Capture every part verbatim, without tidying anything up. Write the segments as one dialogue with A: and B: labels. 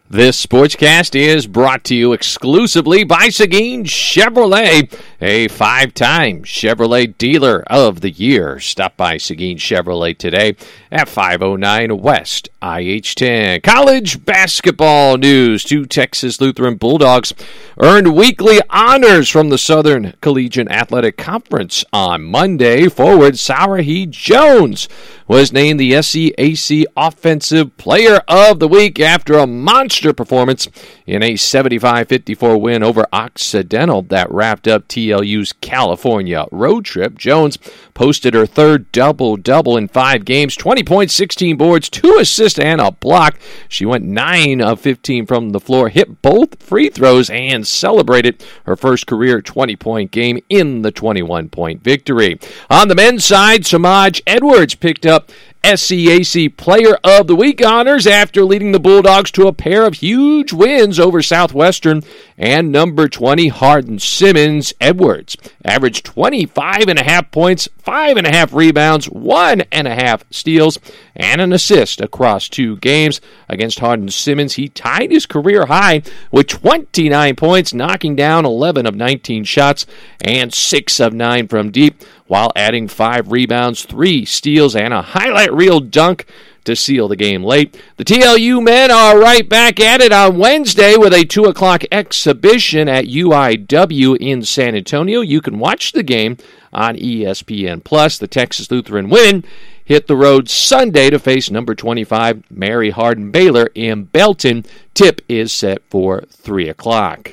A: This sportscast is brought to you exclusively by Seguin Chevrolet, a five-time Chevrolet Dealer of the Year. Stop by Seguin Chevrolet today at five oh nine West I H ten. College basketball news. Two Texas Lutheran Bulldogs earned weekly honors from the Southern Collegiate Athletic Conference on Monday. Forward Sarahi Jones was named the S C A C Offensive Player of the Week after a monster performance in a seventy-five fifty-four win over Occidental that wrapped up T L U's California road trip. Jones posted her third double-double in five games, twenty points, sixteen boards, two assists, and a block. She went nine of fifteen from the floor, hit both free throws, and celebrated her first career twenty-point game in the twenty-one point victory. On the men's side, Samaj Edwards picked up S C A C Player of the Week honors after leading the Bulldogs to a pair of huge wins over Southwestern and number twenty Hardin Simmons. Edwards averaged twenty-five and a half points, five and a half rebounds, one and a half steals, and an assist across two games. Against Hardin Simmons, he tied his career high with twenty-nine points, knocking down eleven of nineteen shots and six of nine from deep, while adding five rebounds, three steals, and a highlight reel dunk to seal the game late. The T L U men are right back at it on Wednesday with a two o'clock exhibition at U I W in San Antonio. You can watch the game on E S P N plus. The Texas Lutheran women hit the road Sunday to face number twenty-five Mary Hardin Baylor in Belton. Tip is set for three o'clock.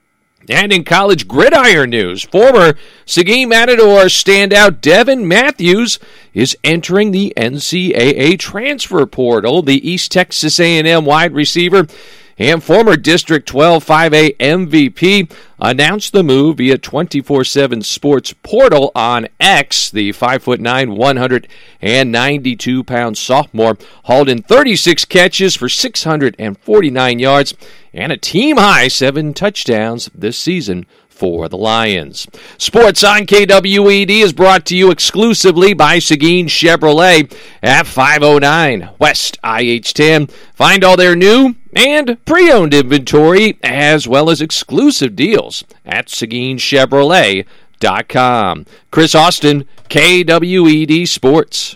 A: And in college gridiron news, former Seguin Matador standout Devin Matthews is entering the N C double A transfer portal. The East Texas A and M wide receiver and former District twelve five A M V P announced the move via twenty-four seven Sports Portal on X. The five foot nine, one hundred ninety-two pound sophomore hauled in thirty-six catches for six hundred forty-nine yards and a team-high seven touchdowns this season for the Lions. Sports on K W E D is brought to you exclusively by Seguin Chevrolet at five oh nine West I H ten. Find all their new and pre-owned inventory as well as exclusive deals at Seguin Chevrolet dot com. Chris Austin, K W E D Sports.